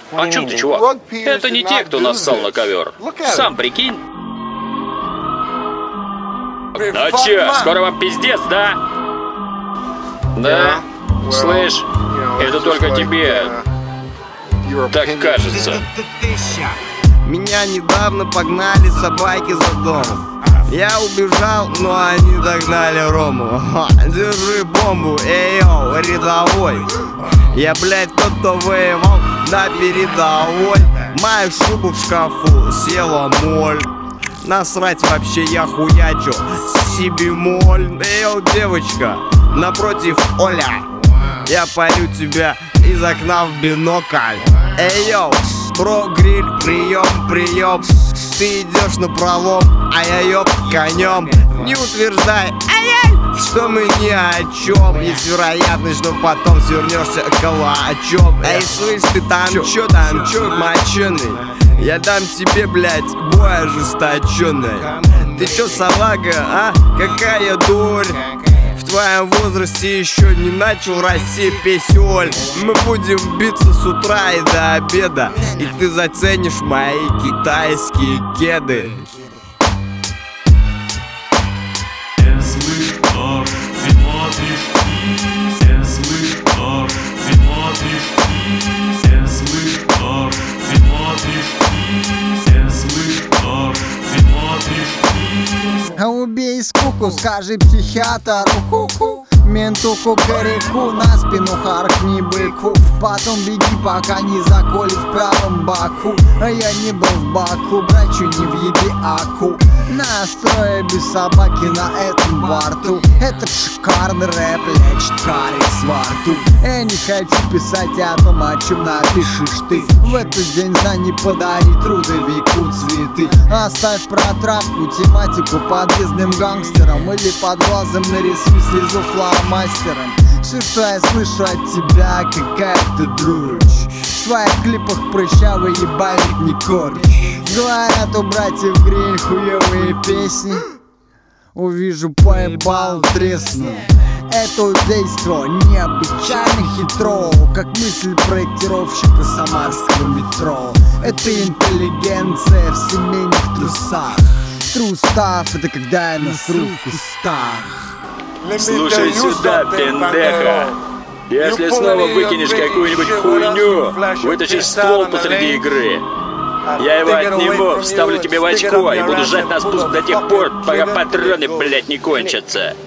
О чем ты, чувак? Это не те, кто нассал на ковер. Сам прикинь. Ну че, скоро вам пиздец, да? Да? Слышь, это только тебе так кажется. Меня недавно погнали собаки за домом. Я убежал, но они догнали Рому. Держи бомбу, эй, йоу, рядовой. Я, блядь, тот, кто воевал на передовой. Мою шубу в шкафу съела моль. Насрать вообще, я хуячу си бемоль. Эй, йоу, девочка, напротив Оля. Я палю тебя из окна в бинокль. Эй, йоу, бро, гриль, прием, прием. Ты идешь на пролом, а я ёб конем. Не утверждай, ай-яй, что мы ни о чем. Есть вероятность, что потом свернешься калачом. Эй, слышь, ты там чё, моченый? Я дам тебе, блядь, бой ожесточенный. Ты чё, салага, а? Какая дурь? В твоем возрасте еще не начал расти песёль. Мы будем биться с утра и до обеда, и ты заценишь мои китайские кеды. Убей скуку, скажи психиатру ку-ку. Менту кукареку, на спину харкни быку. Потом беги, пока не заколет в правом боку. А я не был в Баку, брачу не въеби аку. Настроя без собаки на этом борту. Это шикарный рэп, лечит кариес во рту. Я не хочу писать о том, о чем напишешь ты. В этот день знаний подари трудовику цветы. Оставь про травку, тематику подъездным гангстером. Или под глазом нарисуй слезу фломастером. Все, что я слышу от тебя, какая-то друрочь. В своих клипах прыщавый ебальник не корч. Говорят, у братьев Гриль хуевые песни. Увижу, поебал, тресну. Это действо необычайно хитро, как мысль проектировщика самарского метро. Это интеллигенция в семейных трусах. Трустав — это когда я насру в кустах. Слушай сюда, пенdeха. Если снова выкинешь какую-нибудь хуйню, вытащишь ствол посреди игры, я его отниму, вставлю тебе в очко и буду жать на спуск до тех пор, пока патроны, блять, не кончатся.